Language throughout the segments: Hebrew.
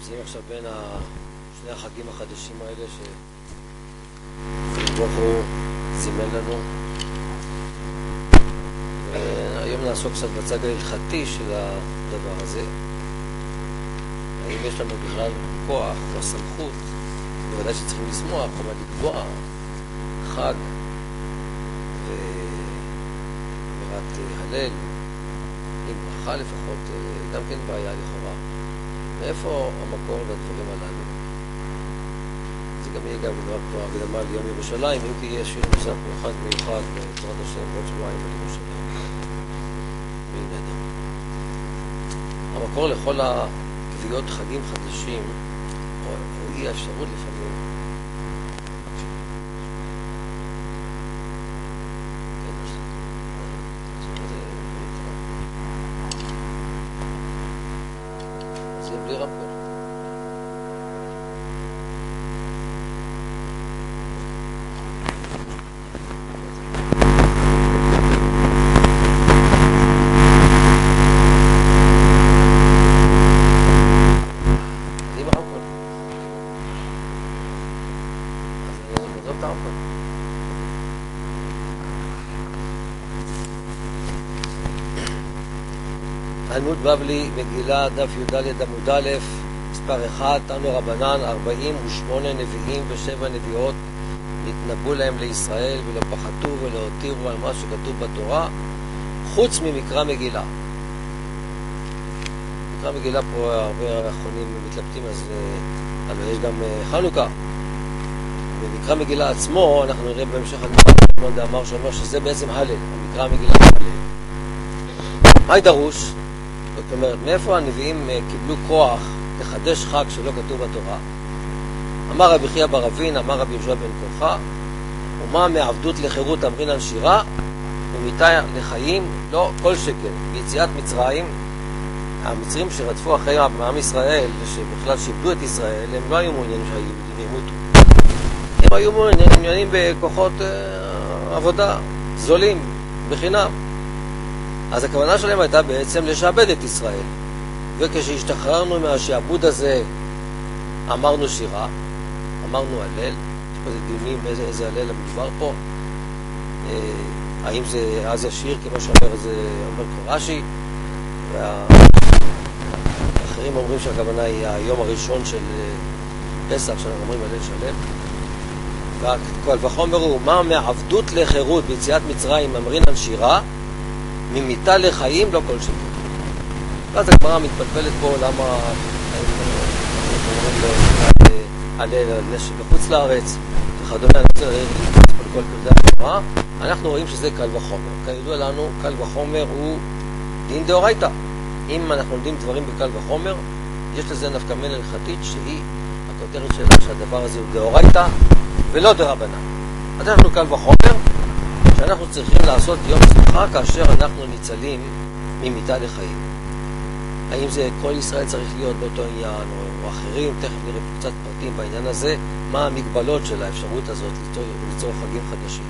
נמצאים עכשיו בין שני החגים החדשים האלה שברוך הוא זימן לנו. והיום נעסוק קצת בצד ההלכתי של הדבר הזה. האם יש לנו בכלל כוח או סמכות, בוודאי שצריכים לשמוח, כלומר לקבוע חג ואמירת הלל, עם ברכה לפחות, גם כן בעיה לכאורה. מאיפה המקור לדברים הללו? זה גם יהיה גם כבר הקדמה ליום ירושלים, אם תהיה שיר נוסף מיוחד בעזרת השם בעוד שבועיים על ירושלים. בעיננו. המקור לכל הקביעות חגים חדשים, או אי האפשרות לפעמים, בלי רמקול. עם הרמקול. אז אני נעזוב את הרמקול. תלמוד בבלי, מגילה, דף י"ד עמוד א', מספר 1, תנו רבנן, 48 נביאים ו7 נביאות נתנבאו להם לישראל ולא פחתו ולא הותירו על מה שכתוב בתורה, חוץ ממקרא מגילה. מקרא מגילה פה הרבה אחרונים מתלבטים, אז יש גם חנוכה. במקרא מגילה עצמו, אנחנו נראה בהמשך הגמרא דאמר שאומר שזה בעצם הלל, המקרא מגילה הלל. מה דרוש? זאת אומרת, מאיפה הנביאים קיבלו כוח לחדש חג שלא כתוב בתורה? אמר רבי חייא בר אבין, אמר רבי יהושע בן כורחה, ומה מעבדות לחירות אמרינן שירה, ומיתה לחיים לא כל שכן. ביציאת מצרים, המצרים שרדפו אחרי עם ישראל ושבכלל שיבדו את ישראל, הם לא היו מעוניינים שהיהודים ימותו. הם היו מעוניינים בכוחות עבודה זולים, בחינם. אז הכוונה שלהם הייתה בעצם לשעבד את ישראל. וכשהשתחררנו מהשעבוד הזה, אמרנו שירה, אמרנו הלל. יש פה דיונים איזה הלל המדבר פה. האם זה אז השיר, כמו שאומר רש"י, והאחרים אומרים שהכוונה היא היום הראשון של פסח, שאנחנו אומרים הלל שלם. וכל וחומר הוא, מה מעבדות לחירות ביציאת מצרים אמרינן שירה, ממיתה לחיים לא כל שכן. ואז הגמרא מתפלפלת פה למה הלל על נשק בחוץ לארץ וכדומה. אני רוצה להגיד פה לכל פרדי הגמרא. אנחנו רואים שזה קל וחומר. כידוע לנו, קל וחומר הוא דין דאורייתא. אם אנחנו לומדים דברים בקל וחומר, יש לזה נפקא מינה הלכתית שהיא הכותרת שלה שהדבר הזה הוא דאורייתא ולא דרבנן. אז אנחנו קל וחומר שאנחנו צריכים לעשות יום שמחה כאשר אנחנו ניצלים ממיתה לחיים. האם זה כל ישראל צריך להיות באותו עניין או אחרים? תכף נראה קצת פרטים בעניין הזה, מה המגבלות של האפשרות הזאת ליצור חגים חדשים.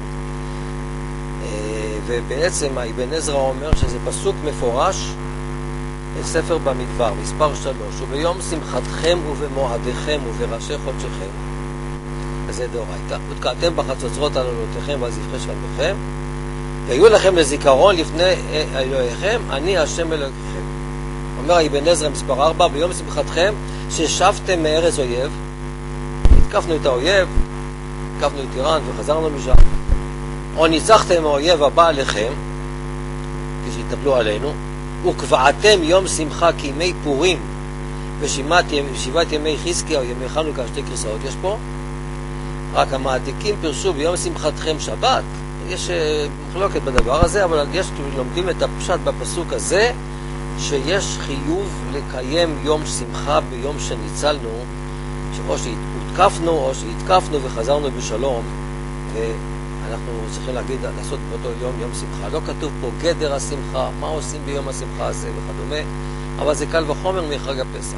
ובעצם האבן עזרא אומר שזה פסוק מפורש בספר במדבר, מספר 3, וביום שמחתכם ובמועדיכם ובראשי חודשיכם, וזה דאורייתא, ותקעתם בחצוצרות על עולותיכם ועל זבחי שלמיכם, והיו לכם לזיכרון לפני אלוהיכם, אני השם אלוהיכם. אומר אבן עזרא מספר 4, ביום שמחתכם ששבתם מארץ אויב, התקפנו את האויב, התקפנו את איראן וחזרנו משם, או ניצחתם האויב הבא עליכם, כשהתנפלו עלינו, וקבעתם יום שמחה כימי פורים, ושבעת ימי חזקיה או ימי חנוכה, שתי גרסאות יש פה, רק המעתיקים פרשו ביום שמחתכם שבת. יש מחלוקת בדבר הזה, אבל יש לומדים את הפשט בפסוק הזה, שיש חיוב לקיים יום שמחה ביום שניצלנו, שאו שהותקפנו או שהתקפנו וחזרנו בשלום, ואנחנו צריכים לעשות באותו יום יום שמחה. לא כתוב פה גדר השמחה, מה עושים ביום השמחה הזה וכדומה, אבל זה קל וחומר מחג הפסח.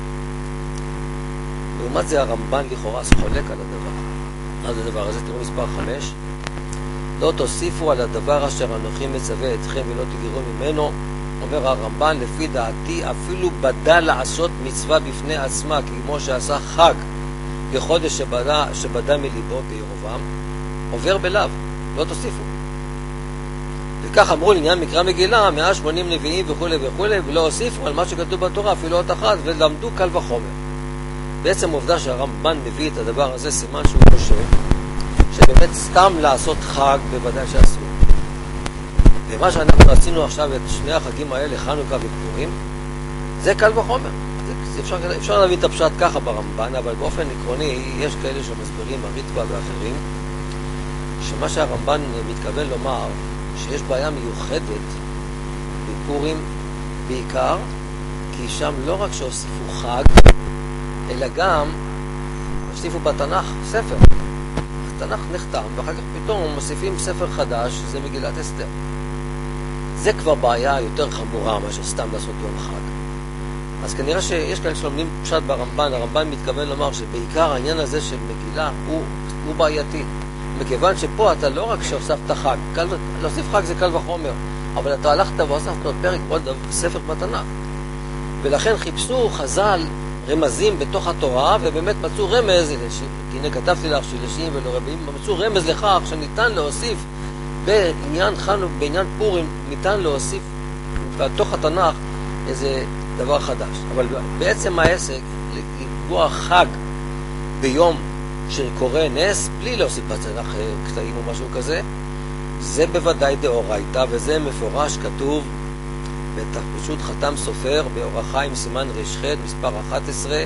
לעומת זה הרמב"ן לכאורה חולק על הדבר. אז הדבר הזה, תראו מספר 5, לא תוסיפו על הדבר אשר אנוכי מצווה אתכם ולא תגרו ממנו, אומר הרמב"ן, לפי דעתי אפילו בדה לעשות מצווה בפני עצמה, כמו שעשה חג בחודש שבדה מליבו בירובעם, עובר בלאו, לא תוסיפו. וכך אמרו לעניין מקרא מגילה, 180 נביאים וכו' וכו', ולא הוסיפו על מה שכתוב בתורה, אפילו אות אחת, ולמדו קל וחומר. בעצם עובדה שהרמב"ן מביא את הדבר הזה, סימן שהוא חושב שבאמת סתם לעשות חג בוודאי שאסור. ומה שאנחנו עשינו עכשיו את שני החגים האלה, חנוכה ופורים, זה קל וחומר. אפשר להבין את הפשט ככה ברמב"ן, אבל באופן עקרוני יש כאלה שמסבירים, הריטב"א ואחרים, שמה שהרמב"ן מתכוון לומר, שיש בעיה מיוחדת בפורים בעיקר, כי שם לא רק שהוסיפו חג, אלא גם הוסיפו בתנ"ך ספר. התנ"ך נחתם, ואחר כך פתאום מוסיפים ספר חדש, שזה מגילת אסתר. זה כבר בעיה יותר חמורה מאשר סתם לעשות יום חג. אז כנראה שיש כאלה שלומדים פשט ברמב"ן, הרמב"ן מתכוון לומר שבעיקר העניין הזה של מגילה הוא בעייתי. מכיוון שפה אתה לא רק שהוספת חג, להוסיף חג זה קל וחומר, אבל אתה הלכת והוספת עוד פרק עוד ספר בתנ"ך. ולכן חיפשו חז"ל רמזים בתוך התורה, ובאמת מצאו רמז, הנה כתבתי לך שילשים ולא רבים, מצאו רמז לכך שניתן להוסיף בעניין פורים, ניתן להוסיף בתוך התנ"ך איזה דבר חדש. אבל בעצם העסק, לקבוע חג ביום שקורא נס, בלי להוסיף בתנ"ך קטעים או משהו כזה, זה בוודאי דאורייתא, וזה מפורש כתוב פשוט חתם סופר באור החיים סימן ר"ח מספר 11,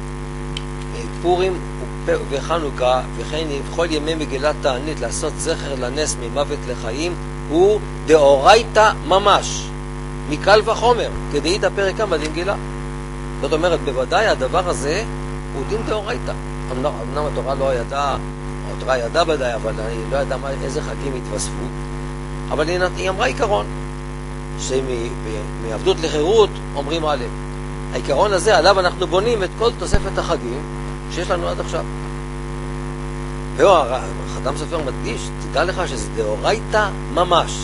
פורים וחנוכה וכן בכל ימי מגילת תענית לעשות זכר לנס ממוות לחיים הוא דאורייתא ממש, מקל וחומר, כדאית הפרק כמה דין גילה. זאת אומרת, בוודאי הדבר הזה הוא דין דאורייתא. אמנם התורה לא ידעה, התורה ידעה ודאי, אבל היא לא ידעה איזה חגים התווספו, אבל היא אמרה עיקרון שמעבדות לחירות אומרים א', העיקרון הזה עליו אנחנו בונים את כל תוספת החגים שיש לנו עד עכשיו. חתם סופר מדגיש, תדע לך שזה דאורייתא ממש.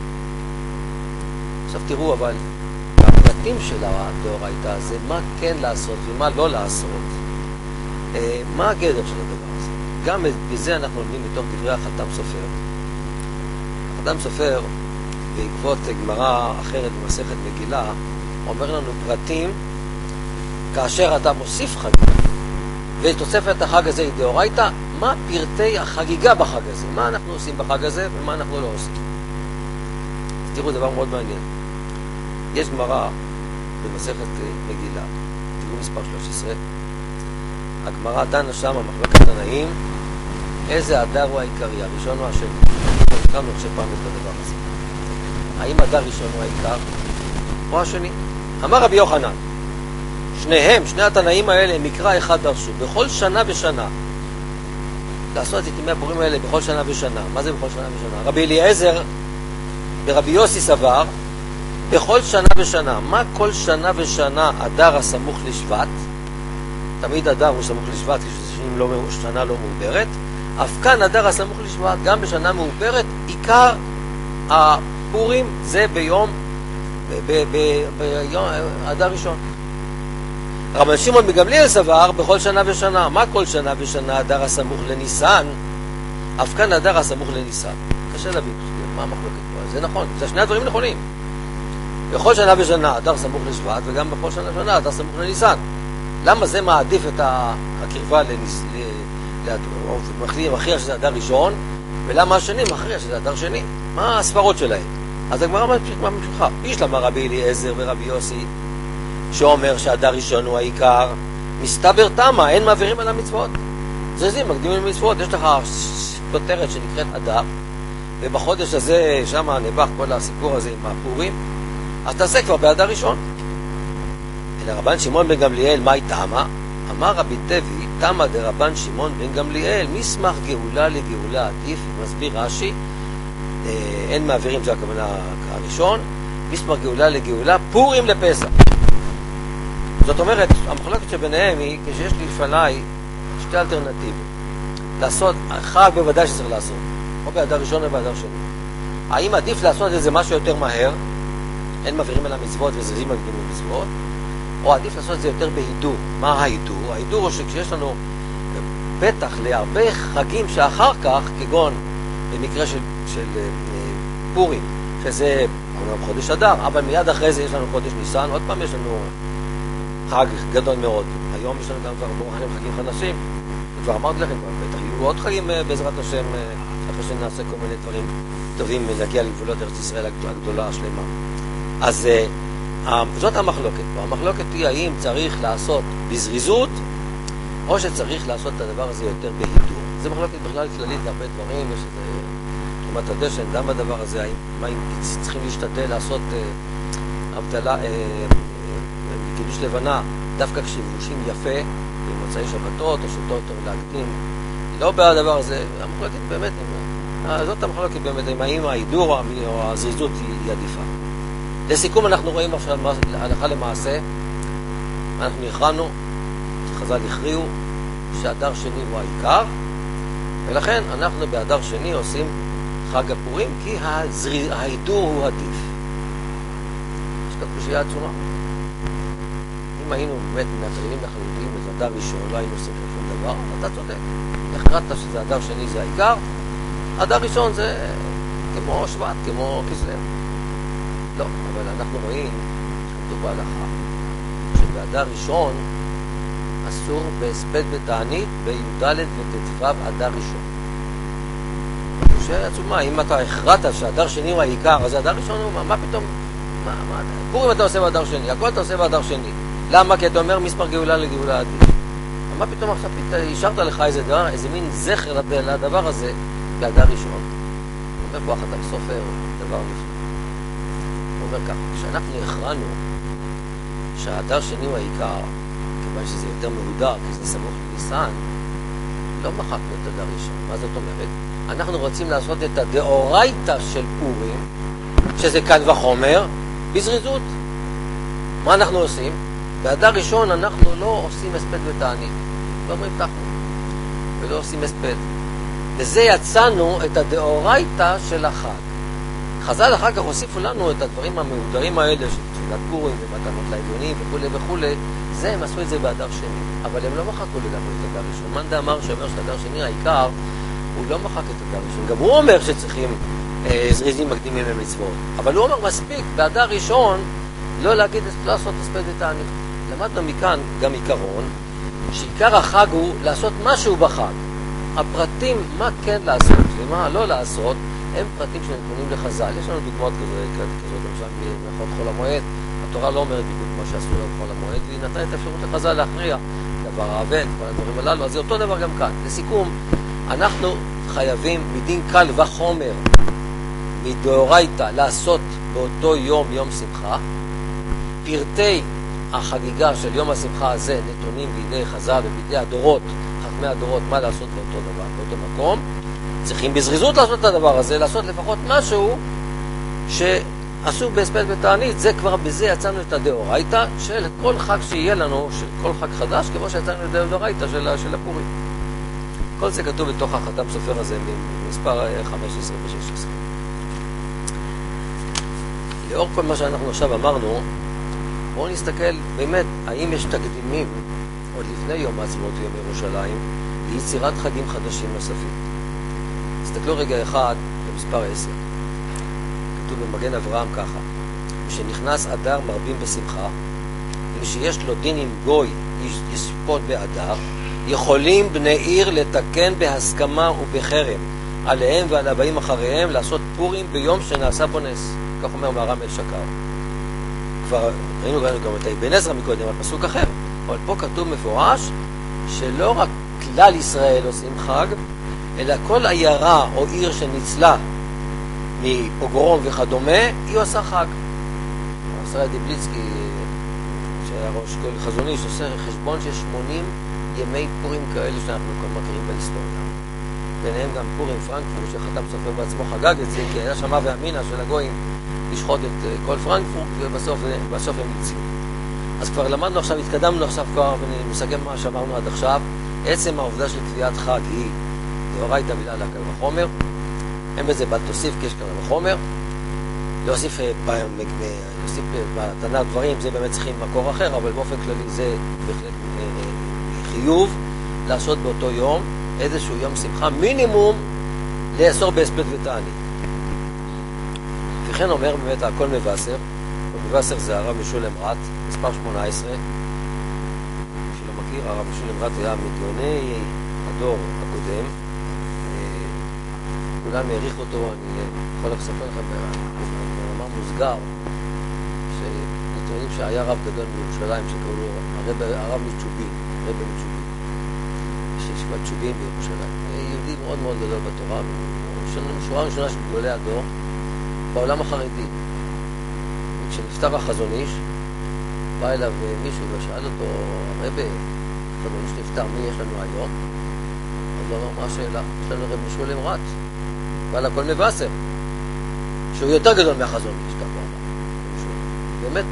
עכשיו תראו, אבל הפרטים של הדאורייתא זה מה כן לעשות ומה לא לעשות, מה הגדר של הדבר הזה. גם בזה אנחנו לומדים מתוך דברי החתם סופר. החתם סופר בעקבות גמרא אחרת במסכת מגילה אומר לנו פרטים, כאשר אתה מוסיף חג ותוספת החג הזה היא דאורייתא, מה פרטי החגיגה בחג הזה, מה אנחנו עושים בחג הזה ומה אנחנו לא עושים. אז תראו דבר מאוד מעניין, יש גמרא במסכת מגילה תראו מספר 13, הגמרא דנה שם מחלוקת תנאים איזה אדר הוא העיקרי, הראשון או השני. התחלנו עכשיו פעם את הדבר הזה, האם אדר ראשון הוא העיקר או השני? אמר רבי יוחנן, שני התנאים האלה מקרא אחד דרשו בכל שנה ושנה לעשות את ימי הפורים האלה בכל שנה ושנה. מה זה בכל שנה ושנה? רבי אליעזר ורבי יוסי סבר בכל שנה ושנה. מה כל שנה ושנה? אדר הסמוך לשבט, תמיד אדר הוא סמוך לשבט כששנה לא מעוברת, אף כאן אדר הסמוך לשבט גם בשנה מעוברת. עיקר הפורים זה ביום אדר ראשון. רבן שמעון בן גמליאל סבר בכל שנה ושנה. מה כל שנה ושנה? אדר הסמוך לניסן, אף כאן אדר הסמוך לניסן. קשה להבין מה המחלוקת פה. זה נכון, זה שני הדברים נכונים. בכל שנה ושנה אדר סמוך לשבט, וגם בכל שנה ושנה אדר סמוך לניסן. למה זה מעדיף את הקרבה מכריע שזה אדר ראשון, ולמה השני מכריע שזה אדר שני? מה הספרות שלהם? אז הגמרא ממשיכה. יש למה רבי אליעזר ורבי יוסי שאומר שהאדר ראשון הוא העיקר, מסתבר תמה, אין מעבירים על המצוות. זזים, מקדימים למצוות. יש לך כותרת שנקראת אדר, ובחודש הזה שם נבח כל הסיפור הזה עם הפורים, אז תעשה כבר באדר ראשון. אלא רבן שמעון בן גמליאל, מה היא תמה? אמר רבי תבי, תמה דרבן שמעון בן גמליאל, מסמך גאולה לגאולה עדיף. מסביר רש"י, אין מעבירים, זה הכוונה הראשון, מסמך גאולה לגאולה, פורים לפסח. זאת אומרת, המחלוקת שביניהם היא כשיש לי לפניי שתי אלטרנטיבות. לעשות, חג בוודאי שצריך לעשות, או באדר ראשון או באדר שני. האם עדיף לעשות את זה משהו יותר מהר, אין מעבירים על המצוות וזריזים מקדימים למצוות, או עדיף לעשות את זה יותר בהידור. מה ההידור? ההידור הוא שכשיש לנו פתח להרבה חגים שאחר כך, כגון במקרה של פורים, שזה חודש אדר, אבל מיד אחרי זה יש לנו חודש ניסן, עוד פעם יש לנו חג גדול מאוד. היום יש לנו גם כבר חגים חדשים, כבר אמרתי לכם, בטח יהיו עוד חגים בעזרת השם, אחרי שנעשה כל מיני דברים טובים להגיע לגבולות ארץ ישראל הגדולה השלמה. אז זאת המחלוקת פה. המחלוקת היא האם צריך לעשות בזריזות, או שצריך לעשות את הדבר הזה יותר בהידור. זה מחלוקת בכלל כללית להרבה דברים, יש איזה תרומת הדשן, גם בדבר הזה, האם צריכים להשתדל לעשות הבדלה, קידוש לבנה, דווקא כשבושים יפה, במוצאי שבתות, או שאותו יותר להקדים, לא בדבר הזה. המחלוקת באמת, זאת המחלוקת באמת, האם ההידור או הזריזות היא עדיפה. לסיכום, אנחנו רואים עכשיו הלכה למעשה, אנחנו הכרענו, חז"ל הכריעו, שהדר שני הוא העיקר, ולכן אנחנו באדר שני עושים חג הפורים, כי ההידור הוא עדיף. יש כאן קושיה עצומה. אם היינו באמת מנטרלים לחלוטין את אדר ראשון, לא היינו עושים שום דבר, אתה צודק. הכרעת שזה אדר שני זה העיקר, אדר ראשון זה כמו שבט, כמו כסלו. לא, אבל אנחנו רואים, כתוב בהלכה, שבאדר ראשון אסור בהספד בתענית בי"ד וט"ו אדר ראשון. קושיה עצומה, אם אתה הכרעת שהאדר שני הוא העיקר, אז האדר ראשון הוא, מה פתאום, פורים אתה עושה באדר שני, הכל אתה עושה באדר שני. למה? כי אתה אומר מספר גאולה לגאולה עדיף. מה פתאום עכשיו השארת לך איזה מין זכר לדבר הזה באדר ראשון? אומר פה החתם סופר, דבר נפלא. הוא אומר ככה, כשאנחנו הכרענו שהאדר שני הוא העיקר, כיוון שזה יותר מהודר, כי זה סמוך לניסן, לא מחקנו את אדר ראשון. מה זאת אומרת? אנחנו רוצים לעשות את הדאורייתא של פורים, שזה קל וחומר, בזריזות. מה אנחנו עושים? באדר ראשון אנחנו לא עושים הספד ותענית. לא אומרים תחנו, ולא עושים הספד. לזה יצאנו את הדאורייתא של החג. חז"ל אחר כך הוסיפו לנו את הדברים המהודרים האלה של תפילת פורים ומתנות לאביונים וכו' וכו'. זה הם עשו את זה באדר שני, אבל הם לא מחקו לגמרי את אדר ראשון. מאן דאמר שאומר שאדר שני העיקר, הוא לא מחק את אדר ראשון. גם הוא אומר שצריכים זריזים מקדימים למצוות, אבל הוא אומר מספיק באדר ראשון לא להגיד, לא לעשות הספד ותענית. למדנו מכאן גם עיקרון, שעיקר החג הוא לעשות משהו בחג. הפרטים, מה כן לעשות ומה לא לעשות, הם פרטים שנתונים לחז"ל. יש לנו דוגמאות כזאת, למשל מאחורי חול המועד. התורה לא אומרת בדיוק מה שעשו לו בחול המועד, והיא נתנה את האפשרות לחז"ל להכריע דבר האבן, כל הדברים הללו. אז זה אותו דבר גם כאן. לסיכום, אנחנו חייבים מדין קל וחומר, מדאורייתא, לעשות באותו יום, יום שמחה. פרטי החגיגה של יום השמחה הזה נתונים בידי חז"ל ובידי הדורות, חכמי הדורות, מה לעשות באותו דבר, באותו מקום. צריכים בזריזות לעשות את הדבר הזה, לעשות לפחות משהו שעשו בהספד ותענית. זה כבר בזה יצאנו את הדאורייתא של כל חג שיהיה לנו, של כל חג חדש, כמו שיצאנו את הדאורייתא של הפורים. כל זה כתוב בתוך החתם סופר הזה במספר 15 ו-16. לאור כל מה שאנחנו עכשיו אמרנו, בואו נסתכל באמת האם יש תקדימים עוד לפני יום העצמאות ויום ירושלים ליצירת חגים חדשים נוספים. תסתכלו רגע אחד במספר 10. כתוב במגן אברהם ככה: משנכנס אדר מרבים בשמחה, אם שיש לו דין עם גוי יספוד באדר, יכולים בני עיר לתקן בהסכמה ובחרם עליהם ועל הבאים אחריהם לעשות פורים ביום שנעשה בו נס. כך אומר מהר"ם אל שקר. כבר ראינו גם את אבן עזרא מקודם על פסוק אחר, אבל פה כתוב מפורש שלא רק כלל ישראל עושים חג, אלא כל עיירה או עיר שניצלה מפוגרום וכדומה, היא עושה חג. ישראל דיבליצקי, שהיה ראש כל חזוני, שעושה חשבון שיש 80 ימי פורים כאלה שאנחנו כבר מכירים בהיסטוריה. ביניהם גם פורים פרנקפורט, שחתם סופר בעצמו חגג את זה, כי היה שמה ואמינה של הגויים לשחוט את כל פרנקפורט, ובסוף הם יציאו. אז כבר למדנו עכשיו, התקדמנו עכשיו כבר, ונסגם מה שאמרנו עד עכשיו. עצם העובדה של קביעת חג היא דאורייתא מילה להקל וחומר, אין בזה בל תוסיף כי יש קל וחומר. להוסיף בתנ"ך דברים, זה באמת צריכים מקור אחר, אבל באופן כללי זה בהחלט חיוב לעשות באותו יום איזשהו יום שמחה, מינימום לאסור בהספד ותענית. וכן אומר באמת הכל מבשר, הכל מבשר זה הרב משולם רט, מספר 18, שלא מכיר, הרב משולם רט היה מגאוני הדור הקודם, כולם העריכו אותו, אני יכול לספר לכם במאמר מוסגר, שנתונים שהיה רב גדול בירושלים שקראו לו הרב מצ'ובין, רב מצ'ובין, שישיבת צ'ובין בירושלים, יהודי מאוד מאוד גדול בתורה, שורה ראשונה של גדולי הדור, בעולם החרדי. וכשנפטר החזון איש, בא אליו מישהו ושאל אותו, הרבי, החזון איש נפטר, מי יש לנו היום? אז הוא אמר, מה השאלה? יש לנו רב משולם רט, ועל הכל מבשר, שהוא יותר גדול מהחזון איש, ככה הוא אמר. באמת,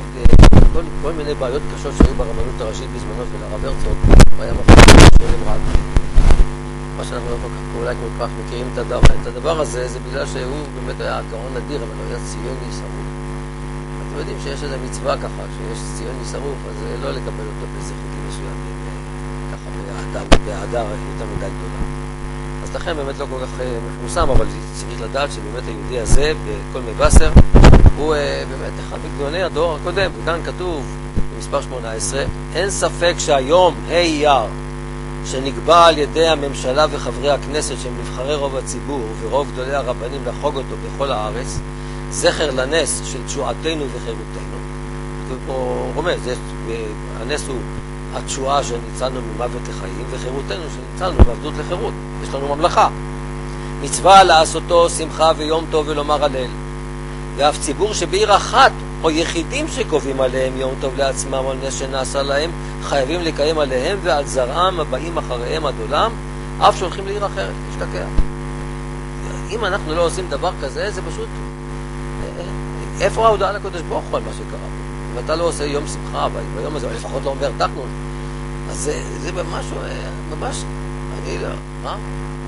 כל מיני בעיות קשות שהיו ברבנות הראשית בזמנו ולרב הרצוג, הוא היה מפריע משולם רט. מה שאנחנו לא אולי כל כך מכירים את הדבר הזה, זה בגלל שהוא באמת היה גאון נדיר, אבל הוא היה ציוני שרוף. אתם יודעים שיש איזו מצווה ככה, שיש ציוני שרוף, אז לא לקבל אותו באיזה חוקים מסוימים, ככה בהדר יותר מדי גדולה. אז לכן באמת לא כל כך מפורסם, אבל צריך לדעת שבאמת היהודי הזה, בכל מבשר, הוא באמת אחד מגדולי הדור הקודם, וכאן כתוב במספר 18, אין ספק שהיום, אייר, שנקבע על ידי הממשלה וחברי הכנסת שהם נבחרי רוב הציבור ורוב גדולי הרבנים לחוג אותו בכל הארץ, זכר לנס של תשועתנו וחירותנו. ופה רומז, הנס הוא התשועה שניצלנו ממוות לחיים, וחירותנו שניצלנו מעבדות לחירות. יש לנו ממלכה. מצווה לעשותו שמחה ויום טוב ולומר הלל. ואף ציבור שבעיר אחת או יחידים שקובעים עליהם יום טוב לעצמם על נס שנעשה להם, חייבים לקיים עליהם ועל זרעם הבאים אחריהם עד עולם, אף שהולכים לעיר אחרת, להשתקע. אם אנחנו לא עושים דבר כזה, זה פשוט... איפה ההודעה לקדוש ברוך הוא על מה שקרה פה? אם אתה לא עושה יום שמחה ביום הזה, או לפחות לא אומר תחנון, אז זה ממש... אני לא... מה?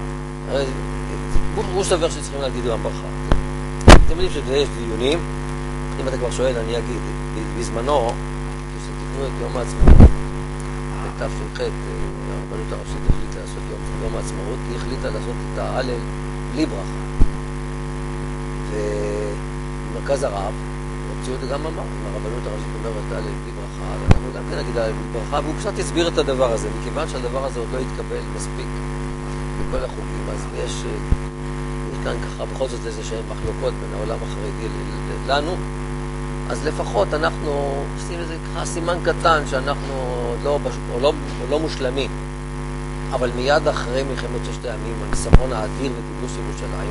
הוא סבר שצריכים להגיד גם ברכה. אתם יודעים שיש דיונים, אם אתה כבר שואל, אני אגיד, בזמנו, כשתקנו את יום העצמאות, בתש"ח, הרבנות הראשית החליטה לעשות יום העצמאות, היא החליטה לעשות את ההלל בלי ברכה. ומרכז הרב, הוציאו את זה גם אמר, אם הרבנות הראשית אומרת ההלל בלי ברכה, אז אנחנו גם כן נגיד ההלל בלי ברכה, והוא קצת הסביר את הדבר הזה, מכיוון שהדבר הזה עוד לא התקבל מספיק בכל החוקים, אז יש כאן ככה בכל זאת איזה שהן מחלוקות בין העולם החרדי לנו, אז לפחות אנחנו עושים איזה ככה סימן קטן שאנחנו לא מושלמים, אבל מיד אחרי מלחמת ששת הימים, הניצחון האדיר וכיבוש ירושלים,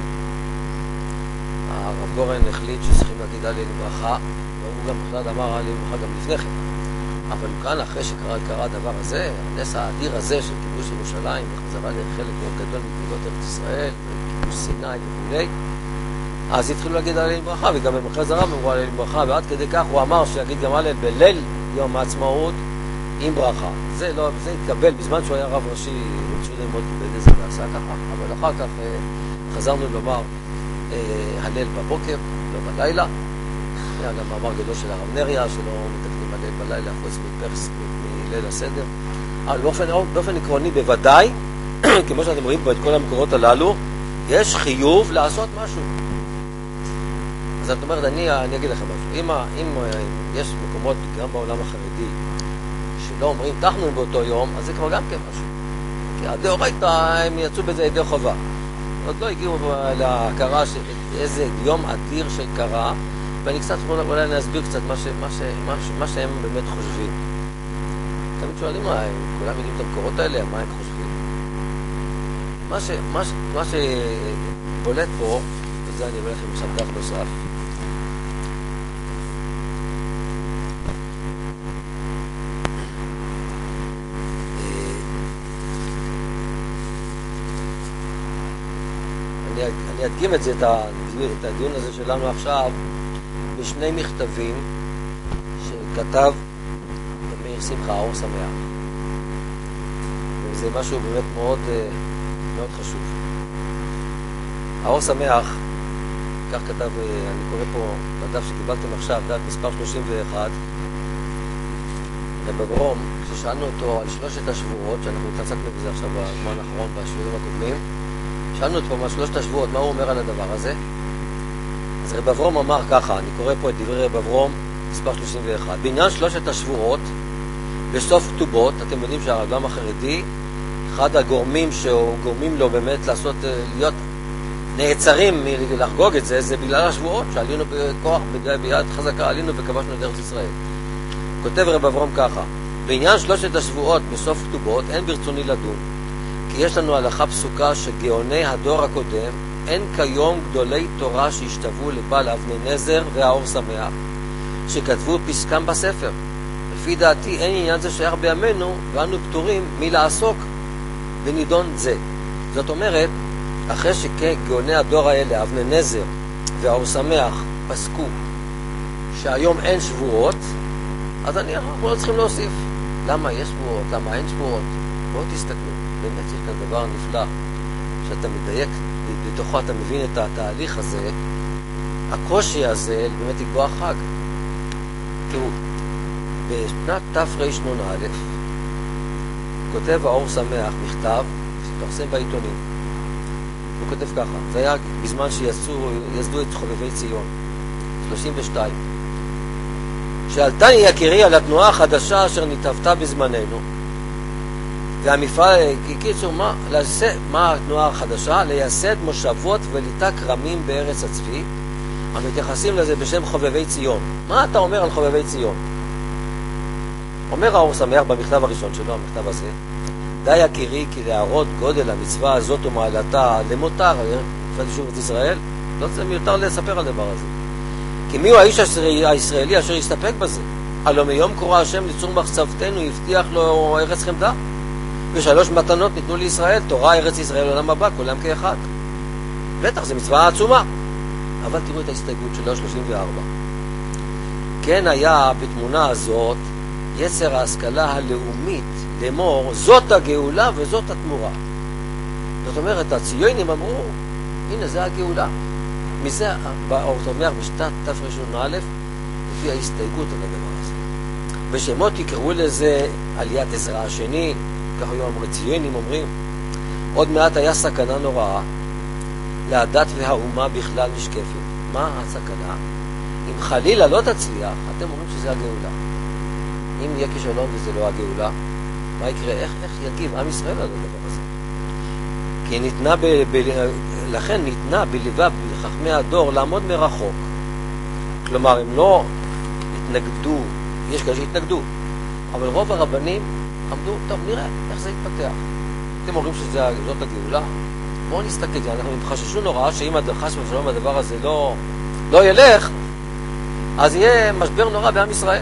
הרב גורן החליט שצריכים להגיד הלל ברכה, והוא גם בכלל אמר הלל ברכה גם לפני כן, אבל כאן אחרי שקרה הדבר הזה, הנס האדיר הזה של כיבוש ירושלים וחזרה לחלק מאוד גדול מגבולות ארץ ישראל וכיבוש סיני וכו', אז התחילו להגיד הלל ברכה, וגם במרכז הרב אמרו הלל ברכה, ועד כדי כך הוא אמר שיגיד גם הלל בליל יום העצמאות עם ברכה. זה התקבל בזמן שהוא היה רב ראשי, רצו ללמוד קיבל זה ועשה ככה, אבל אחר כך חזרנו לומר הלל בבוקר, לא בלילה. היה גם מאמר גדול של הרב נריה, שלא מתקנים הלל בלילה, חוץ מפרס מליל הסדר. אבל באופן עקרוני בוודאי, כמו שאתם רואים פה את כל המקורות הללו, יש חיוב לעשות משהו. אז את אומרת, אני אגיד לכם משהו. אם יש מקומות גם בעולם החרדי שלא אומרים תחנון באותו יום, אז זה כבר גם כן משהו. כי הדאורייתא הם יצאו בזה ידי חובה. עוד לא הגיעו להכרה של איזה יום אדיר שקרה, ואני קצת אולי נסביר קצת מה שהם באמת חושבים. תמיד שואלים כולם יודעים את המקורות האלה, מה הם חושבים. מה שבולט פה, וזה אני אומר לכם עכשיו דף נוסף, אני אדגים את זה, את הדיון הזה שלנו עכשיו, בשני מכתבים שכתב מאיר שמחה, האור שמח. וזה משהו באמת מאוד, מאוד חשוב. האור שמח כך כתב, אני קורא פה בדף שקיבלתם עכשיו, דף מספר 31, רב אברום, כששאלנו אותו על שלושת השבועות, שאנחנו התעסקנו בזה עכשיו בזמן האחרון, בשיעורים הקודמים, שאלנו אותו על שלושת השבועות, מה הוא אומר על הדבר הזה? אז רב אברום אמר ככה, אני קורא פה את דברי רב אברום, מספר 31. בעניין שלושת השבועות, בסוף כתובות, אתם יודעים שהאדם החרדי, אחד הגורמים שגורמים לו באמת להיות נעצרים מלחגוג את זה, זה בגלל השבועות, שעלינו בכוח, ביד חזקה, עלינו וכבשנו את ארץ ישראל. כותב רב אברום ככה, בעניין שלושת השבועות בסוף כתובות, אין ברצוני לדון, כי יש לנו הלכה פסוקה שגאוני הדור הקודם, אין כיום גדולי תורה שהשתוו לבעל אבני נזר והאור שמח, שכתבו פסקם בספר. לפי דעתי אין עניין זה שייך בימינו, ואנו פטורים מלעסוק בנידון זה. זאת אומרת, אחרי שגאוני הדור האלה, אבני נזר והאור שמח, פסקו שהיום אין שבועות, אז אנחנו לא צריכים להוסיף. למה יש שבועות? למה אין שבועות? בואו תסתכלו. באמת יש כאן דבר נפלא, שאתה מדייק, בתוכו אתה מבין את התהליך הזה, הקושי הזה, באמת לקבוע חג. תראו, בשנת תרנ"א, כותב האור שמח מכתב, שתפרסם בעיתונים. הוא כותב ככה, זה היה בזמן שיסדו את חובבי ציון, 32. שאלתני יקירי על התנועה החדשה אשר נתהוותה בזמננו, והמפעל, קיצור, מה התנועה החדשה? לייסד מושבות וליטה כרמים בארץ הצבי, המתייחסים לזה בשם חובבי ציון. מה אתה אומר על חובבי ציון? אומר האור שמח במכתב הראשון שלו, המכתב הזה, די יקירי כי להראות גודל המצווה הזאת ומעלתה למותר, מצוות יישוב את ישראל, לא צריך מיותר לספר על הדבר הזה. כי מי הוא האיש הישראלי אשר יסתפק בזה? הלא מיום קורא השם לצור מחצבתנו הבטיח לו ארץ חמדה. ושלוש מתנות ניתנו לישראל, תורה, ארץ ישראל, עולם הבא, כולם כאחד. בטח, זו מצווה עצומה. אבל תראו את ההסתייגות שלו, 34. כן היה בתמונה הזאת יצר ההשכלה הלאומית לאמור, זאת הגאולה וזאת התמורה. זאת אומרת, הציונים אמרו, הנה זה הגאולה. מזה האור שמח בשנת תרנ"א, לפי ההסתייגות על הדבר הזה. בשמות יקראו לזה עליית עזרא השני, כך היו ציונים אומרים. עוד מעט היה סכנה נוראה, להדת והאומה בכלל נשקפת. מה הסכנה? אם חלילה לא תצליח, אתם אומרים שזה הגאולה. אם יהיה כישלון וזה לא הגאולה, מה יקרה? איך יגיב עם ישראל על הדבר הזה? כי לכן ניתנה בלבב לחכמי הדור לעמוד מרחוק. כלומר, הם לא התנגדו, יש כאלה שהתנגדו, אבל רוב הרבנים עמדו, טוב, נראה איך זה יתפתח. אתם אומרים שזאת הגאולה? בואו נסתכל, אנחנו חששו נורא שאם חס ושלום הדבר הזה לא ילך, אז יהיה משבר נורא בעם ישראל.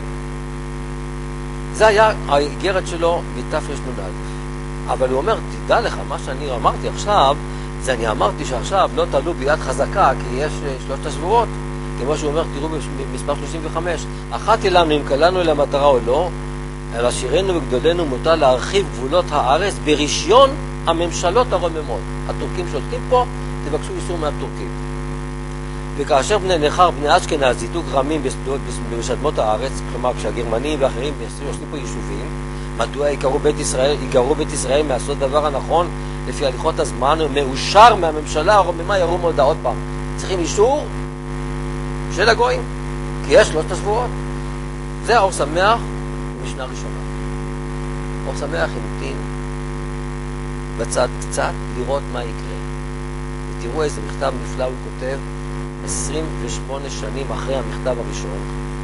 זה היה האיגרת שלו בתרנ"א. אבל הוא אומר, תדע לך, מה שאני אמרתי עכשיו, זה אני אמרתי שעכשיו לא תעלו ביד חזקה, כי יש שלושת השבועות, כמו שהוא אומר, תראו במספר 35, אחת אלינו אם קלענו אל המטרה או לא, אלא שירנו וגדולנו מותר להרחיב גבולות הארץ ברישיון הממשלות הרוממות. הטורקים שולטים פה, תבקשו איסור מהטורקים. וכאשר בני נחר, בני אשכנז, ייתו גרמים בשדמות הארץ, כלומר כשהגרמנים ואחרים יושבים פה יישובים, מדוע ייגרו בית ישראל מעשות דבר הנכון לפי הליכות הזמן, מאושר מהממשלה הרוממה ירום עוד פעם. צריכים אישור של הגויים, כי יש שלושת השבועות. זה האור שמח משנה ראשונה. אור שמח המתין בצד קצת לראות מה יקרה. ותראו איזה מכתב נפלא הוא כותב 28 שנים אחרי המכתב הראשון.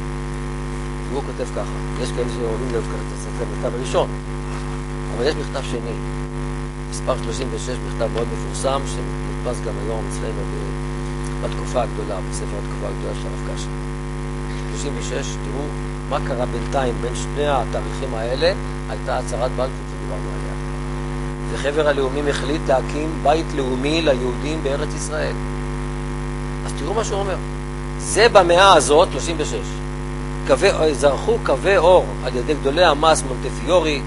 והוא כותב ככה, יש כאלה שאוהבים לב ככה, זה המכתב הראשון, אבל יש מכתב שני, מספר 36, מכתב מאוד מפורסם, שמודפס גם היום אצלנו בתקופה הגדולה, בספר התקופה הגדולה של הרב קשה. 36, תראו מה קרה בינתיים בין שני התאריכים האלה, הייתה הצהרת בלפור שדיברנו עליה. וחבר הלאומים החליט להקים בית לאומי ליהודים בארץ ישראל. אז תראו מה שהוא אומר. זה במאה הזאת, 36. זרחו קווי אור על ידי גדולי המס מונטפיורי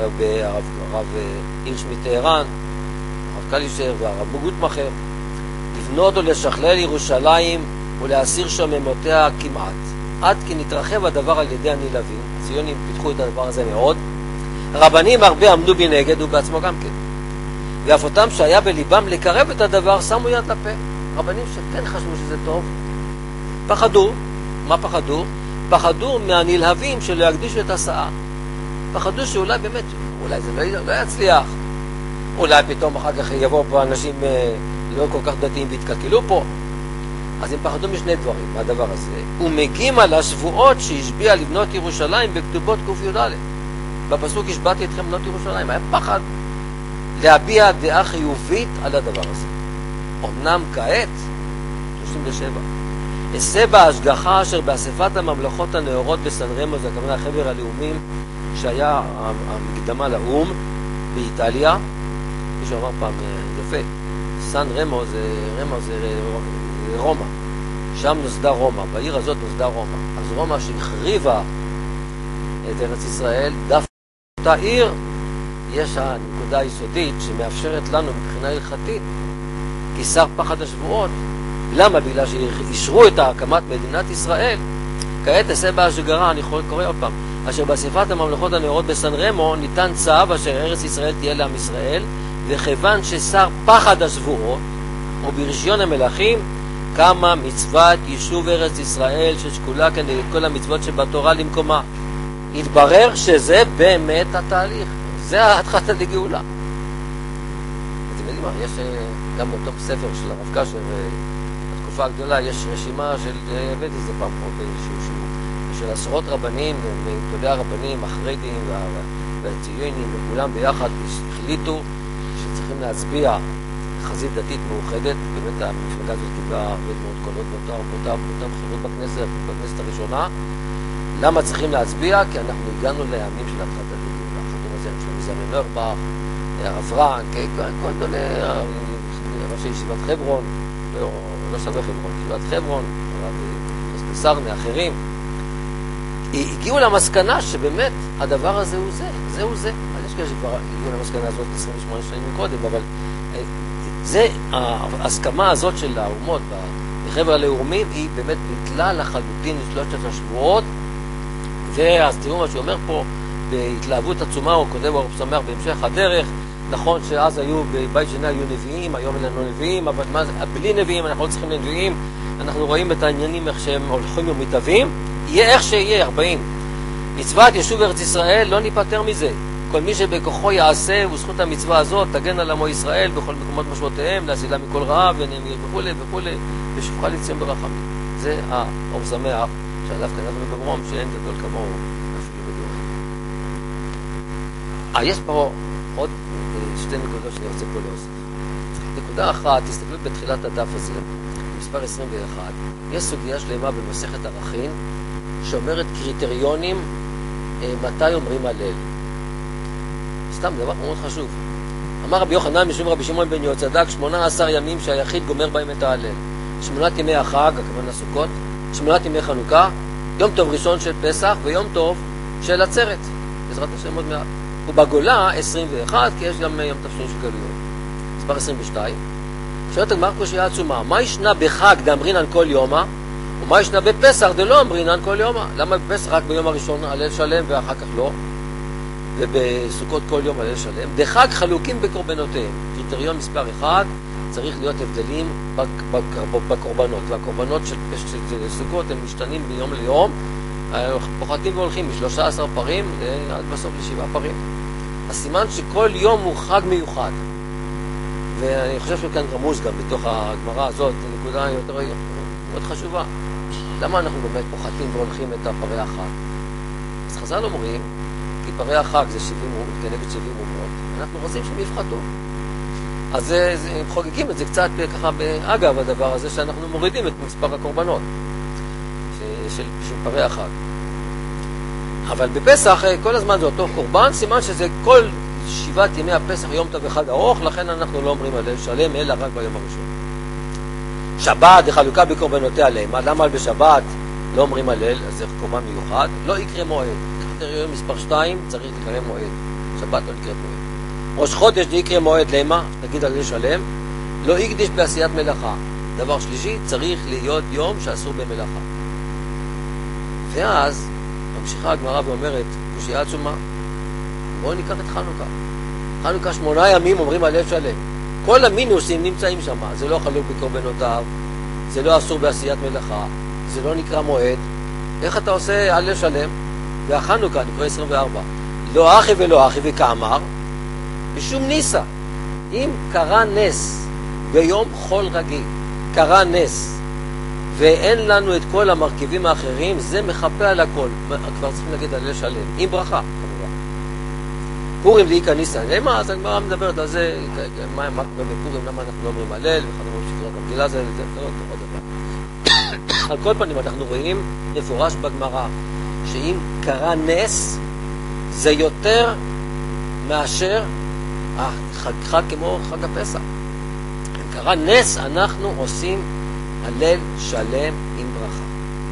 והרב הירש מטהרן, הרב קלישר והרב גוטמכר, לבנות ולשכלל ירושלים ולהסיר שוממותיה כמעט. עד כי נתרחב הדבר על ידי הנלהבים, הציונים פיתחו את הדבר הזה מאוד, רבנים הרבה עמדו בנגד, הוא בעצמו גם כן. ואף אותם שהיה בליבם לקרב את הדבר, שמו יד לפה. רבנים שכן חשבו שזה טוב, פחדו. מה פחדו? פחדו מהנלהבים שלא יקדישו את הסעה. פחדו שאולי באמת, אולי זה לא יצליח. אולי פתאום אחר כך יבואו פה אנשים לא כל כך דתיים והתקלקלו פה. אז הם פחדו משני דברים, מהדבר הזה. ומגיעים על השבועות שהשביע לבנות ירושלים בכתובות ק"יא. בפסוק השבעתי אתכם לבנות ירושלים. היה פחד להביע דעה חיובית על הדבר הזה. אמנם כעת, 37, אעשה בהשגחה אשר באספת הממלכות הנאורות בסן רמו, זה הכוונה חבר הלאומים שהיה המקדמה לאום באיטליה. מישהו אמר פעם יפה, סן רמו זה רומא, שם נוסדה רומא, בעיר הזאת נוסדה רומא. אז רומא שהחריבה את ארץ ישראל, דווקא אותה עיר יש הנקודה היסודית שמאפשרת לנו מבחינה הלכתית כשר פחד השבועות. למה? בגלל שאישרו את הקמת מדינת ישראל. כעת אעשה בהשגרה, אני קורא עוד פעם, אשר באספת הממלכות הנאורות בסן רמו ניתן צו אשר ארץ ישראל תהיה לעם ישראל, וכיוון ששר פחד השבועות וברשיון המלכים קמה מצוות יישוב ארץ ישראל ששקולה כנגד כל המצוות שבתורה למקומה. התברר שזה באמת התהליך, זה ההתחלת לגאולה. אתם יודעים מה, יש גם באותו ספר של הרב קשר, בתקופה הגדולה, יש רשימה של, הבאתי זה פעם פה באיזשהו שיעור, של עשרות רבנים, מגדולי הרבנים, החרדים והציונים וכולם ביחד החליטו שצריכים להצביע חזית דתית מאוחדת. באמת המפלגה הזאת קיבלה הרבה מאוד קולות באותם בחירות בכנסת הראשונה. למה צריכים להצביע? כי אנחנו הגענו לימים של התחלת הגאולה. חתום על זה של מזמן נוירבך, הרב פרנק, כל גדולי ראשי ישיבת חברון, לא שווה חברון, ישיבת חברון, הרב סרנה, אחרים, הגיעו למסקנה שבאמת הדבר הזה הוא זהו זה. אז יש כאלה שכבר הגיעו למסקנה הזאת 28 שנים קודם, אבל זה, ההסכמה הזאת של האומות בחבר הלאומים היא באמת ביטלה לחלוטין לשלושת השבועות. ואז תראו מה שהוא אומר פה בהתלהבות עצומה, הוא כותב הרב שמח בהמשך הדרך. נכון שאז היו בבית שני היו נביאים, היום אין לנו נביאים, אבל מה זה, בלי נביאים אנחנו לא צריכים לנביאים. אנחנו רואים את העניינים איך שהם הולכים ומתהווים, יהיה איך שיהיה. 40 מצוות יישוב ארץ ישראל, לא ניפטר מזה. כל מי שבכוחו יעשה, וזכות המצווה הזאת תגן על עמו ישראל בכל מקומות משמעותיהם, להצילה מכל רעב ונמיר וכו', ושופחה לציון ברחמים. זה האור שמח שעליו כתבנו בברום, שאין גדול כמוהו אפילו בדורים. יש פה עוד שתי נקודות שאני רוצה פה להוסיף. נקודה אחת, תסתכלו בתחילת הדף הזה, מספר 21, יש סוגיה שלמה במסכת ערכין שאומרת קריטריונים מתי אומרים הלל. סתם דבר מאוד חשוב. אמר רבי יוחנן משום רבי שמעון בן יהוצדק 18 ימים שהיחיד גומר בהם את ההלל. 8 ימי החג, הכוונה סוכות, 8 ימי חנוכה, יום טוב ראשון של פסח ויום טוב של עצרת, בעזרת השם עוד מעט. ובגולה 21, כי יש גם יום תפשין של גלויות. מספר 22. שואלת הגמרא קושיה עצומה, מה ישנה בחג דאמרינן כל יומא, ומה ישנה בפסח דלא אמרינן כל יומא? למה בפסח רק ביום הראשון הלל שלם ואחר כך לא? ובסוכות כל יום הלל שלם? דחג חלוקים בקורבנותיהם. קריטריון מספר 1, צריך להיות הבדלים בקורבנות, והקורבנות של סוכות הם משתנים ביום ליום, פוחתים והולכים מ13 פרים עד בסוף ל7 פרים. הסימן שכל יום הוא חג מיוחד, ואני חושב שכאן רמוז גם בתוך הגמרא הזאת, נקודה יותר מאוד חשובה. למה אנחנו באמת פוחתים והולכים את פרי החג? אז חז"ל אומרים, כי פרי החג זה 70 כנגד 70 אומות, אנחנו רוצים שהם יפחתו. אז הם חוגגים את זה קצת ככה באגב הדבר הזה, שאנחנו מורידים את מספר הקורבנות של פרי החג. אבל בפסח כל הזמן זה אותו קורבן, סימן שזה כל 7 ימי הפסח יום טוב אחד ארוך, לכן אנחנו לא אומרים הלל שלם אלא רק ביום הראשון. שבת החלוקה בקורבנותיה למה? למה בשבת לא אומרים הלל? אז זה קורבן מיוחד, לא יקרה מועד. קריטריון מספר 2 צריך לקרוא מועד, שבת לא נקראת מועד. ראש חודש יקרה מועד למה? נגיד הלל שלם, לא יקדיש בעשיית מלאכה. דבר שלישי, צריך להיות יום שאסור במלאכה. ואז ממשיכה הגמרא ואומרת, קושיה עצומה, בואו ניקח את חנוכה. חנוכה 8 ימים אומרים הלל שלם. כל המינוסים נמצאים שם. זה לא חלוק בקורבנותיו, זה לא אסור בעשיית מלאכה, זה לא נקרא מועד. איך אתה עושה הלל שלם? והחנוכה, אני קורא 24. לא אחי ולא אחי וכאמר, בשום ניסה. אם קרה נס ביום חול רגיל, קרה נס, ואין לנו את כל המרכיבים האחרים, זה מחפה על הכל. כבר צריכים להגיד הלל שלם, עם ברכה, כמובן. פורים דאיכא ניסא. למה? אז הגמרא מדברת על זה, מה קורה בפורים, למה אנחנו לא אומרים הלל, ואחד אומרים שקראת המגילה, זה לא עוד דבר. על כל פנים, אנחנו רואים מפורש בגמרא, שאם קרה נס, זה יותר מאשר חג כמו חג הפסח. אם קרה נס, אנחנו עושים הלל שלם עם ברכה.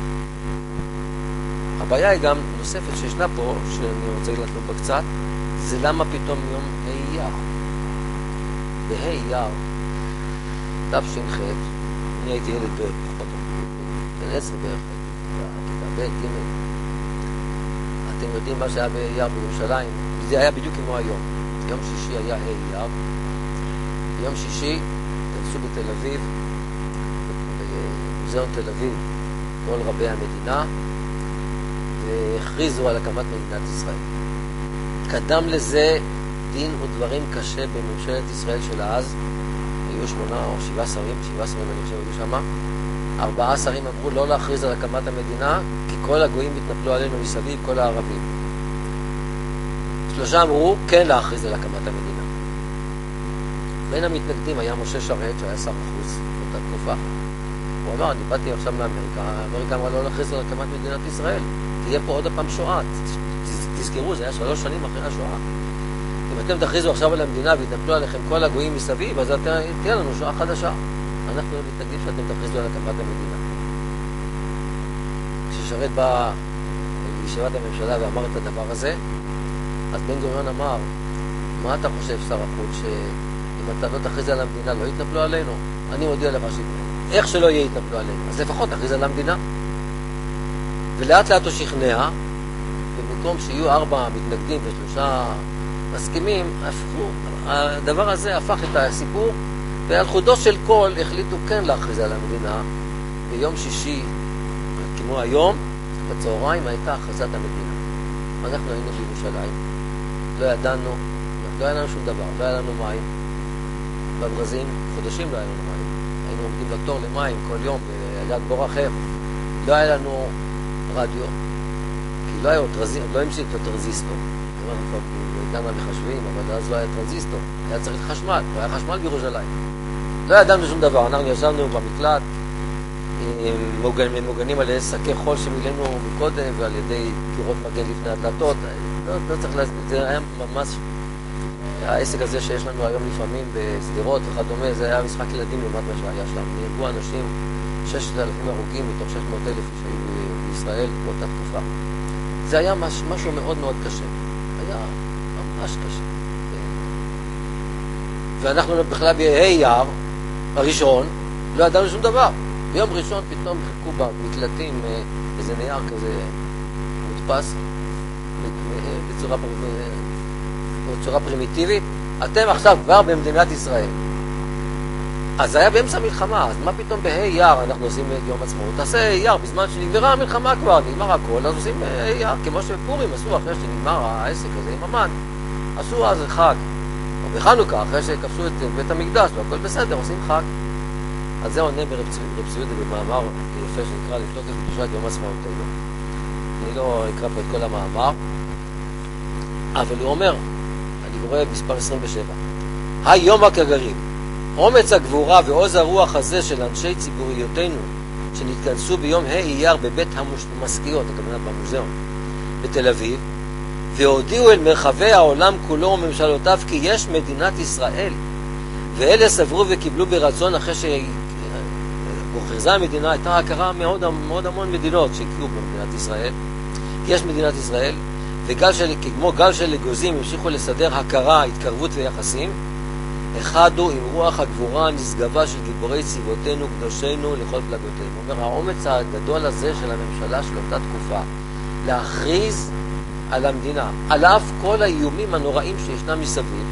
הבעיה היא גם נוספת שישנה פה, שאני רוצה לדעת בה קצת, זה למה פתאום יום ה' אייר. בה' אייר, תש"ח, אני הייתי ילד פחות, בן 10 בערך, כיתה ב', ג'. אתם יודעים מה שהיה באייר בירושלים? זה היה בדיוק כמו היום. יום שישי היה ה' אייר. ביום שישי כנסו בתל אביב, במוזיאון תל אביב, כל רבי המדינה, והכריזו על הקמת מדינת ישראל. קדם לזה דין ודברים קשה בממשלת ישראל של אז. היו 8 או 7 שרים, אני חושב היו שם. 4 שרים אמרו לא להכריז על הקמת המדינה, כי כל הגויים התנפלו עלינו מסביב, כל הערבים. 3 אמרו כן להכריז על הקמת המדינה. בין המתנגדים היה משה שרת, שהיה שר החוץ באותה תקופה. הוא אמר, אני באתי עכשיו מאמריקה, אמריקה אמרה לא להכריז על הקמת מדינת ישראל. תהיה פה עוד הפעם שואה. תזכרו, זה היה 3 שנים אחרי השואה. אם אתם תכריזו עכשיו על המדינה והתנפלו עליכם כל הגויים מסביב, אז תהיה לנו שואה חדשה. אנחנו מתנגדים שאתם תכריזו על הקמת המדינה. כששרת בא לישיבת הממשלה ואמר את הדבר הזה, אז בן גוריון אמר, מה אתה חושב שר החוץ, שאם אתה לא תכריז על המדינה לא יתנפלו עלינו? אני מודיע לך איך שלא יהיה יתנפלו עלינו, אז לפחות תכריז על המדינה. ולאט לאט הוא שכנע, במקום שיהיו 4 מתנגדים ו3 מסכימים, הדבר הזה הפך את הסיפור, ועל חודו של כל החליטו כן להכריז על המדינה. ביום שישי, כמו היום, בצהריים הייתה הכרזת המדינה. אנחנו היינו בירושלים, לא ידענו, לא היה לנו שום דבר, לא היה לנו מים. בברזים חודשים לא היה לנו מים. היינו עומדים בתור למים כל יום ליד בור אחר. לא היה לנו רדיו, כי לא היה לא המשיך את הטרנזיסטור. אנחנו כבר בעידן המחשבים, אבל אז לא היה טרנזיסטור. היה צריך חשמל, לא היה חשמל בירושלים. לא ידענו שום דבר, אנחנו ישבנו במקלט, מוגנים על ידי שקי חול שמילאנו מקודם, ועל ידי קירות מגן לפני הדלתות. לא צריך להסביר, זה היה ממש, העסק הזה שיש לנו היום לפעמים בסדירות וכדומה, זה היה משחק ילדים לעומת מה שהיה שם. נהרגו אנשים, 6,000 הרוגים מתוך 600,000 שהיו בישראל באותה תקופה. זה היה משהו מאוד מאוד קשה. היה ממש קשה. ואנחנו בכלל בה' אייר הראשון, לא ידענו שום דבר. ביום ראשון פתאום חילקו במקלטים איזה נייר כזה מודפס בצורה פרימיטיבית. אתם עכשיו כבר במדינת ישראל. אז זה היה באמצע מלחמה, אז מה פתאום בה' אייר אנחנו עושים יום עצמאות? תעשה אייר בזמן שנגמרה המלחמה כבר, נגמר הכל, אז עושים אייר, כמו שבפורים עשו אחרי שנגמר העסק הזה עם המן. עשו אז חג, או בחנוכה, אחרי שכבשו את בית המקדש, והכל בסדר, עושים חג. אז זה עונה ברב ציודה במאמר יפה שנקרא לבדוק את קדושת יום עצמאותנו. אני לא אקרא פה את כל המאמר, אבל הוא אומר, אני קורא מספר 27, היום הכגרים, אומץ הגבורה ועוז הרוח הזה של אנשי ציבוריותינו שנתכנסו ביום ה' אייר בבית המשכיות, הכוונה במוזיאון, בתל אביב, והודיעו אל מרחבי העולם כולו וממשלותיו כי יש מדינת ישראל, ואלה סברו וקיבלו ברצון אחרי שהוכרזה המדינה, הייתה הכרה מאוד המון מדינות שהכירו במדינת ישראל, כי יש מדינת ישראל, וכמו גל של אגוזים המשיכו לסדר הכרה, התקרבות ויחסים, אחד הוא עם רוח הגבורה הנשגבה של גיבורי צבאותינו, קדושינו, לכל פלגותינו. הוא אומר, האומץ הגדול הזה של הממשלה של אותה תקופה, להכריז על המדינה, על אף כל האיומים הנוראים שישנם מסביב,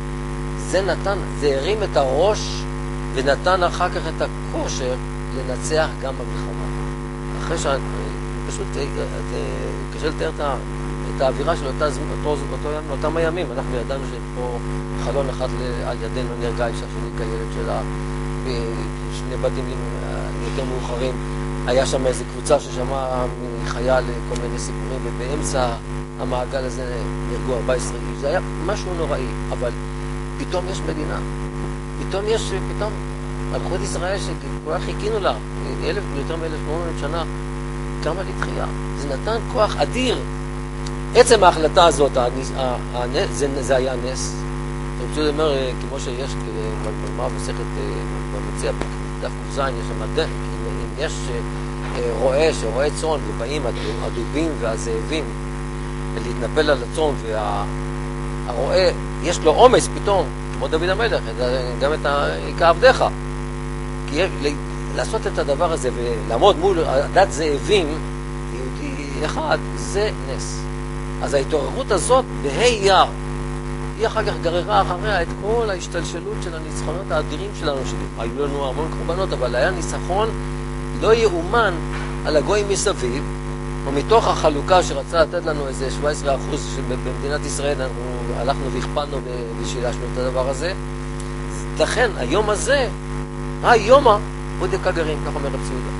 זה הרים את הראש ונתן אחר כך את הכושר לנצח גם במלחמה. אחרי פשוט קשה לתאר את האווירה של אותם הימים. אנחנו ידענו שפה חלון אחד על ידינו נרגע אישה שלי כילד שלה, שני בתים יותר מאוחרים היה שם איזו קבוצה ששמעה מחייל כל מיני סיפורים, ובאמצע המעגל הזה נרגעו 14 איש. זה היה משהו נוראי, אבל פתאום יש מדינה, פתאום מלכות ישראל שכולה חיכינו לה, יותר מ-1800 שנה, קמה לתחייה. זה נתן כוח אדיר. עצם ההחלטה הזאת, זה היה נס. אני רוצה לומר, כמו שיש במאמר מסכת במציע דף ק"ז, יש שם אם יש רועה צאן ובאים הדובים והזאבים להתנפל על הצאן, והרועה יש לו אומץ פתאום, כמו דוד המלך, גם את היכה עבדיך. כי לעשות את הדבר הזה ולעמוד מול עדת זאבים, יהודי אחד, זה נס. אז ההתעוררות הזאת בה' היא אחר כך גררה אחריה את כל ההשתלשלות של הניצחונות האדירים שלנו, היו לנו המון קורבנות, אבל היה ניצחון לא יאומן על הגויים מסביב, ומתוך החלוקה שרצה לתת לנו איזה 17% במדינת ישראל, אנחנו הלכנו והכפלנו ושילשנו את הדבר הזה. לכן היום הזה, היומה בודק הגרים, כך אומר רב ציודה.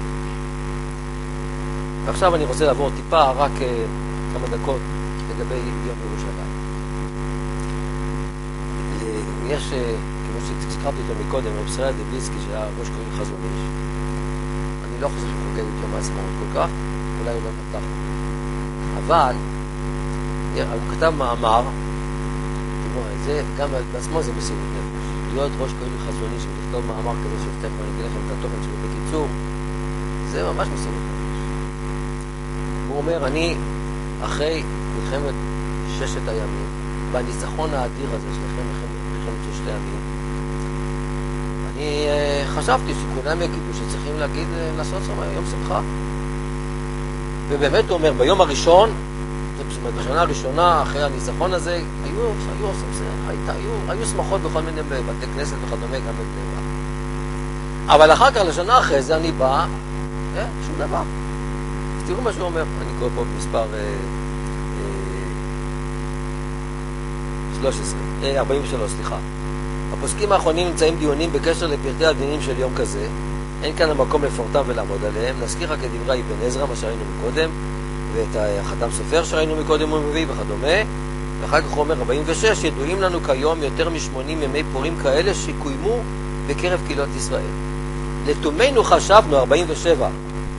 ועכשיו אני רוצה לעבור טיפה, רק כמה דקות לגבי יום ירושלים. יש, כמו שהזכרתי אותו מקודם, רב ישראל דביסקי שהיה ראש כהן חזון איש. אני לא חושב שחוגג את יום העצמאות כל כך, אולי הוא לא פתח. אבל הוא כתב מאמר, זה גם בעצמו זה מסירות נפש. להיות ראש כהן חזון איש ולכתוב מאמר כזה שהבטח ואני אגיד לכם את התוכן שלו בקיצור, זה ממש מסירות נפש. הוא אומר, אני אחרי מלחמת ששת הימים, בניצחון האדיר הזה של מלחמת ששת הימים, אני חשבתי שכולם יגידו שצריכים לעשות שם יום שמחה. ובאמת הוא אומר, ביום הראשון, זאת אומרת, בשנה הראשונה אחרי הניצחון הזה, היו שמחות בכל מיני בתי כנסת וכדומה, גם בבני ברק. אבל אחר כך, לשנה אחרי זה, אני בא, שום דבר. אז תראו מה שהוא אומר, אני קורא פה במספר 43, סליחה. הפוסקים האחרונים נמצאים דיונים בקשר לפרטי הדינים של יום כזה. אין כאן המקום לפורטם ולעמוד עליהם. נזכיר רק את דברי אבן עזרא, מה שראינו מקודם, ואת החתם סופר שראינו מקודם הוא מביא וכדומה. ואחר כך הוא אומר 46, ידועים לנו כיום יותר מ-80 ימי פורים כאלה שקוימו בקרב קהילות ישראל. לתומנו חשבנו, 47,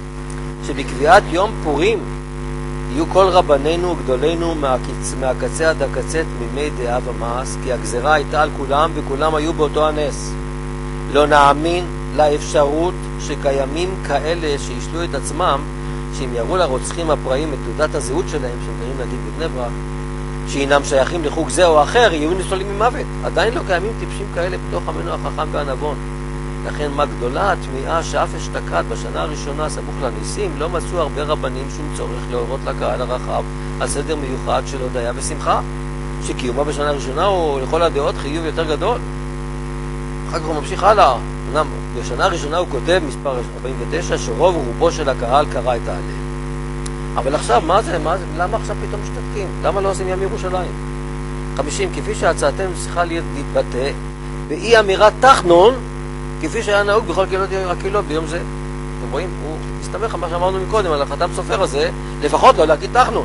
שבקביעת יום פורים יהיו כל רבנינו וגדולינו מהקצה עד הקצה תמימי דעה ומעש, כי הגזרה הייתה על כולם וכולם היו באותו הנס. לא נאמין לאפשרות שקיימים כאלה שישלו את עצמם, שאם יראו לרוצחים הפראים את תעודת הזהות שלהם, שהם נגיד בבני ברק, שהינם שייכים לחוג זה או אחר, יהיו ניצולים ממוות. עדיין לא קיימים טיפשים כאלה בתוך עמנו החכם והנבון. לכן מה גדולה התמיעה שאף אשתקד בשנה הראשונה סמוך לניסים, לא מצאו הרבה רבנים שום צורך להורות לקהל הרחב על סדר מיוחד של הודיה ושמחה, שקיומה בשנה הראשונה הוא לכל הדעות חיוב יותר גדול. אחר כך הוא ממשיך הלאה. בשנה הראשונה הוא כותב, מספר 49, שרוב רובו של הקהל קרא את ההלל. אבל עכשיו, מה זה? למה עכשיו פתאום משתתקים? למה לא עושים יום ירושלים? 50, כפי שהצעתם צריכה להתבטא באי אמירת תחנון, כפי שהיה נהוג בכל הקהילות ביום זה. אתם רואים? הוא מסתמך על מה שאמרנו מקודם, על החתם סופר הזה, לפחות לא להגיד תחנון.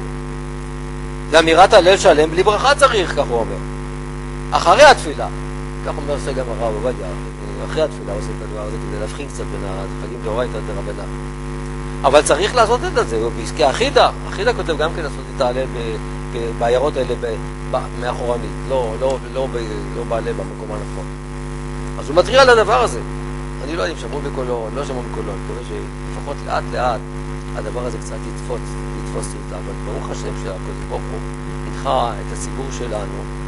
לאמירת הלל שלם בלי ברכה צריך, כך הוא אומר. אחרי התפילה, כך אומר גם הרב עובדיה, אחרי התפילה עושה את הדבר הזה כדי להבחין קצת בין החגים דאורייתא דרבנן. אבל צריך לעשות את זה, כי אחידה כותב גם כן לעשות את ההלל בעיירות האלה מאחורנית, לא בעלה במקום הנכון. אז הוא מתריע על הדבר הזה. אני לא יודע אם שמעו בקולו, לא שמעו בקולו, אני מקווה שלפחות לאט לאט הדבר הזה קצת יתפוס אותה, אבל ברוך השם שהקדוש ברוך הוא הנחה את הציבור שלנו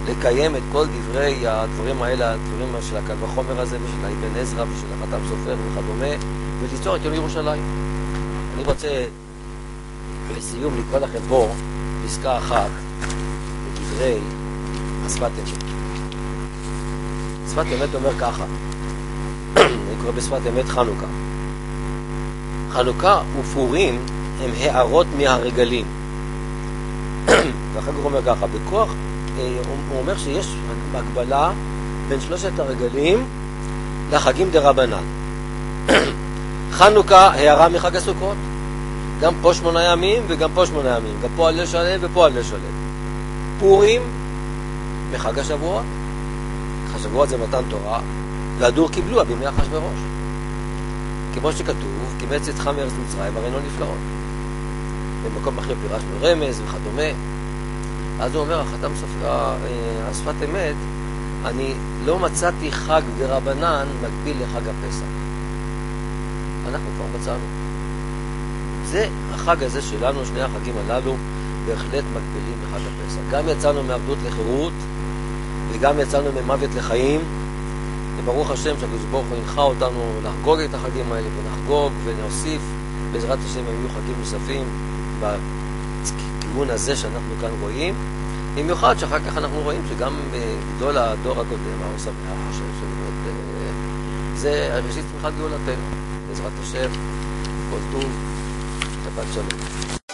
לקיים את כל הדברים האלה, הדברים של הקל וחומר הזה, ושל האבן עזרא ושל החתם סופר וכדומה, וליצור את יום ירושלים. אני רוצה לסיום לקרוא לכם פה פסקה אחת בדברי השפת אמת. שפת אמת אומר ככה, אני קורא בשפת אמת חנוכה. חנוכה ופורים הם הערות מהרגלים. ואחר כך הוא אומר ככה, בכוח, הוא אומר שיש הגבלה בין שלושת הרגלים לחגים דרבנן. חנוכה הערה מחג הסוכות, גם פה 8 ימים וגם פה 8 ימים, גם פה הלל שלם ופה הלל שלם. פורים מחג השבועות, חג השבועות זה מתן תורה, והדור קיבלוה בימי אחשוורוש. כמו שכתוב, כי מארץ צאתך מארץ מצרים הראינו נפלאות. במקום אחר פירשנו רמז וכדומה. אז הוא אומר, החתם השפת אמת, אני לא מצאתי חג דרבנן מקביל לחג הפסח. אנחנו כבר מצאנו. זה החג הזה שלנו, שני החגים הללו, בהחלט מקבילים לחג הפסח. גם יצאנו מעבדות לחירות, וגם יצאנו ממוות לחיים, וברוך השם שהקדוש ברוך הוא הנחה אותנו לחגוג את החגים האלה, ונחגוג ונוסיף, בעזרת השם הם יהיו חגים נוספים בכיוון הזה שאנחנו כאן רואים, במיוחד שאחר כך אנחנו רואים שגם גדול הדור הקודם, העוס המאה, זה ראשית שמחת גאולתנו, בעזרת השם, כל טוב, שבת שלום.